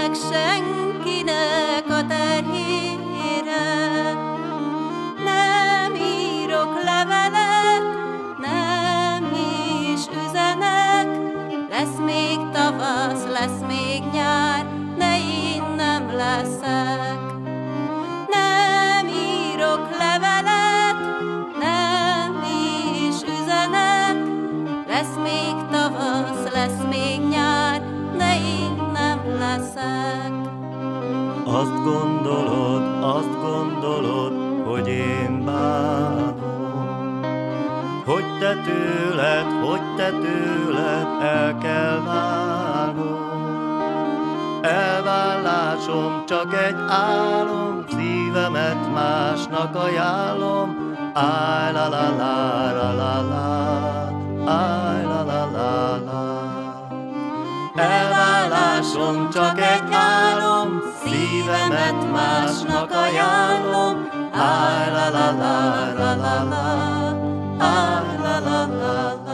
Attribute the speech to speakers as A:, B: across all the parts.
A: leszek senkinek a terhére. Nem írok levelet, nem is üzenek, lesz még tavasz, lesz még nyár, de én nem leszek. Nem írok levelet, nem is üzenek, lesz még tavasz, lesz még nyár, de én nem leszek.
B: Azt gondolod, hogy én bánom, hogy te tőled el kell válnom. Elvállásom csak egy álom, szívemet másnak ajánlom. Áj la la la la la la, áj la la la la. Elvállásom csak egy álom, szívemet másnak ajánlom. Áj la la la la la la, áj la la la la.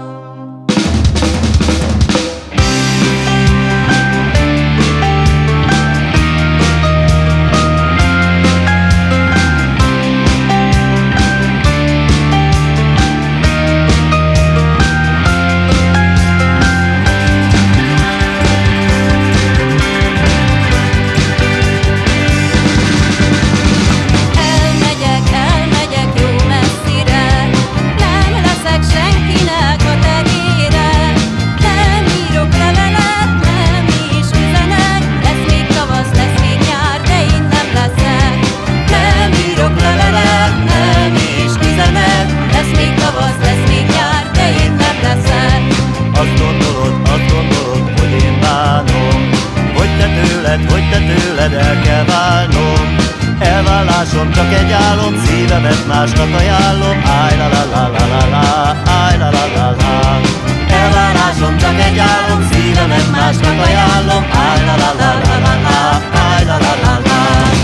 B: Hogy te tőled el kell válnom. Elvállásom csak egy álom, szívemet másnak ajánlom. Áj la la la la la la, áj la la la la. Elvállásom csak egy álom, szívemet másnak ajánlom. Áj la la la la la la, áj la la la la.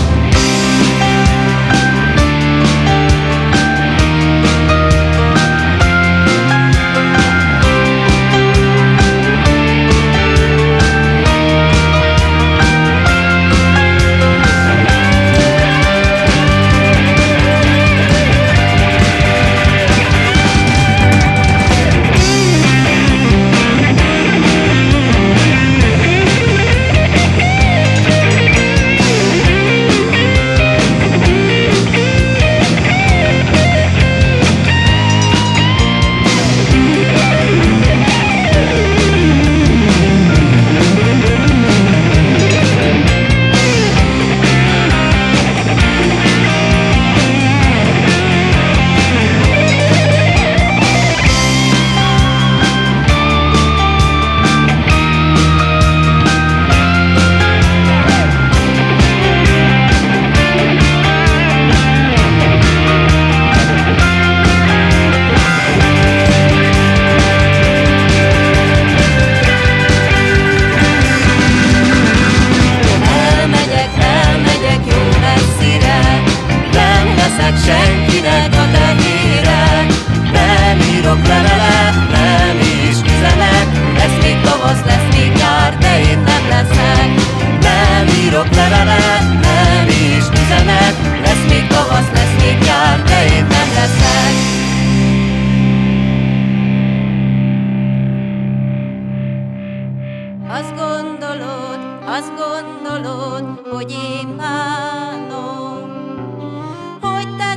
B: Senkinek a tehére. Nem írok levelet, nem is üzenek, lesz még tavasz, lesz még nyár, de én nem leszek. Nem írok levelet, nem is üzenek, lesz még tavasz, lesz még nyár, de én nem leszek. Azt gondolod, hogy én bánom, hogy te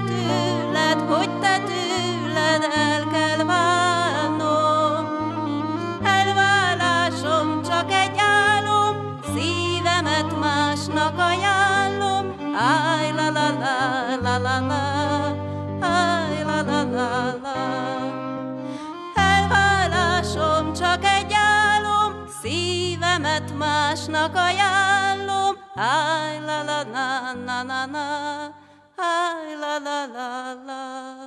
B: tőled el kell válnom. Elvállásom csak egy álom, szívemet másnak ajánlom. Áj la la la la la la, áj la la la la. Elvállásom csak egy álom, szívemet másnak ajánlom. Áj la la la na na na, ay la la la la.